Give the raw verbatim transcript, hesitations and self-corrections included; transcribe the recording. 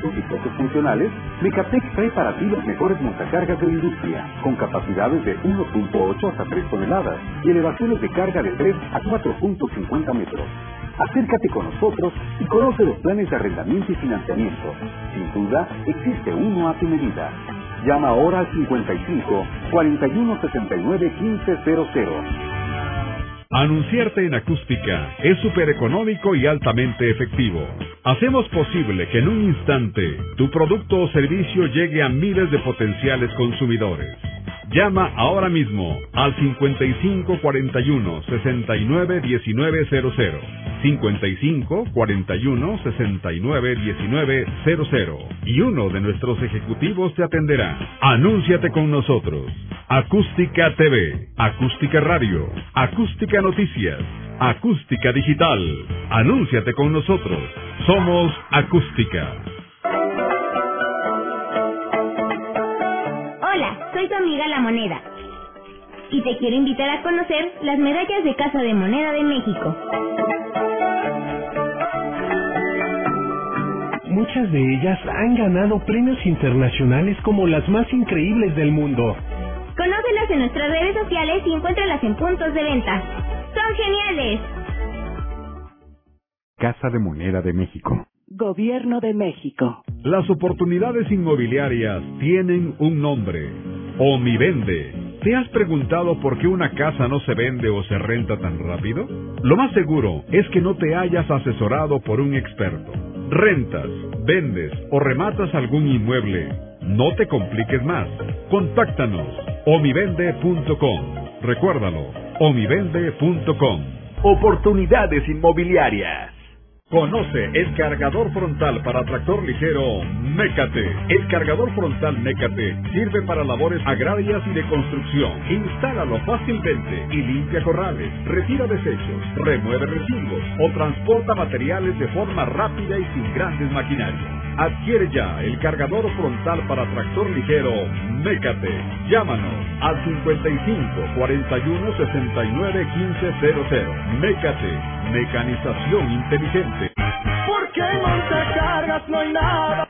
costos y precios funcionales, Mecatec trae para ti las mejores montacargas de la industria, con capacidades de uno punto ocho hasta tres toneladas y elevaciones de carga de tres a cuatro punto cincuenta metros. Acércate con nosotros y conoce los planes de arrendamiento y financiamiento. Sin duda, existe uno a tu medida. Llama ahora al cincuenta y cinco, cuarenta y uno, sesenta y nueve, quince cero cero. Anunciarte en Acústica es súper económico y altamente efectivo. Hacemos posible que en un instante tu producto o servicio llegue a miles de potenciales consumidores. Llama ahora mismo al cincuenta y cinco, cuarenta y uno, sesenta y nueve, diecinueve cero cero. cincuenta y cinco, cuarenta y uno, sesenta y nueve, diecinueve cero cero. Y uno de nuestros ejecutivos te atenderá. Anúnciate con nosotros. Acústica T V, Acústica Radio, Acústica Noticias, Acústica Digital. Anúnciate con nosotros. Somos Acústica. Hola, soy tu amiga La Moneda. Y te quiero invitar a conocer las medallas de Casa de Moneda de México. Muchas de ellas han ganado premios internacionales como las más increíbles del mundo. Conócelas en nuestras redes sociales y encuéntralas en puntos de venta. ¡Son geniales! Casa de Moneda de México. Gobierno de México. Las oportunidades inmobiliarias tienen un nombre. Omivende. ¿Te has preguntado por qué una casa no se vende o se renta tan rápido? Lo más seguro es que no te hayas asesorado por un experto. Rentas, vendes o rematas algún inmueble. No te compliques más. Contáctanos. omivende punto com. Recuérdalo. omivende punto com. Oportunidades inmobiliarias. Conoce el cargador frontal para tractor ligero Mecate. El cargador frontal Mecate sirve para labores agrarias y de construcción. Instálalo fácilmente y limpia corrales, retira desechos, remueve residuos o transporta materiales de forma rápida y sin grandes maquinarias. Adquiere ya el cargador frontal para tractor ligero Mecate. Llámanos al cincuenta y cinco, cuarenta y uno, sesenta y nueve, quince cero cero. Mecate, mecanización inteligente. Porque en Montecargas no hay nada.